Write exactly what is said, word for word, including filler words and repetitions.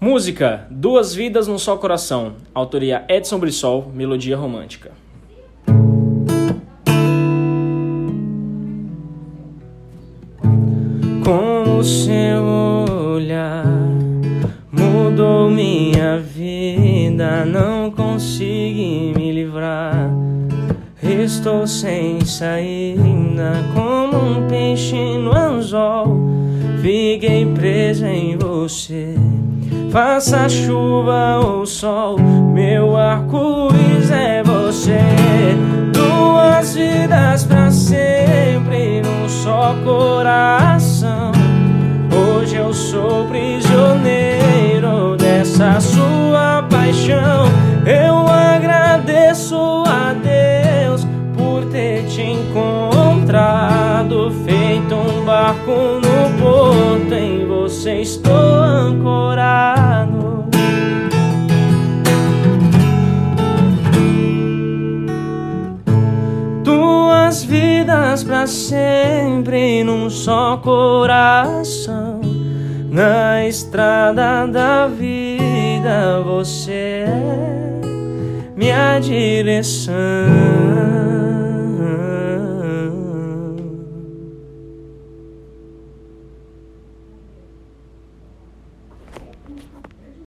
Música Duas Vidas num Só Coração. Autoria Edson Brissol, melodia romântica. Com o seu olhar mudou minha vida, não consegui me livrar. Estou sem saída, como um peixe no anzol. Fiquei presa em você, faça chuva ou sol, meu arco-íris é você. Duas vidas pra sempre num só coração. Hoje eu sou prisioneiro dessa sua paixão. Eu agradeço a Deus por ter te encontrado, feito um barco no porto, em você estou ancorado. Duas vidas pra sempre num só coração. Na estrada da vida você é minha direção.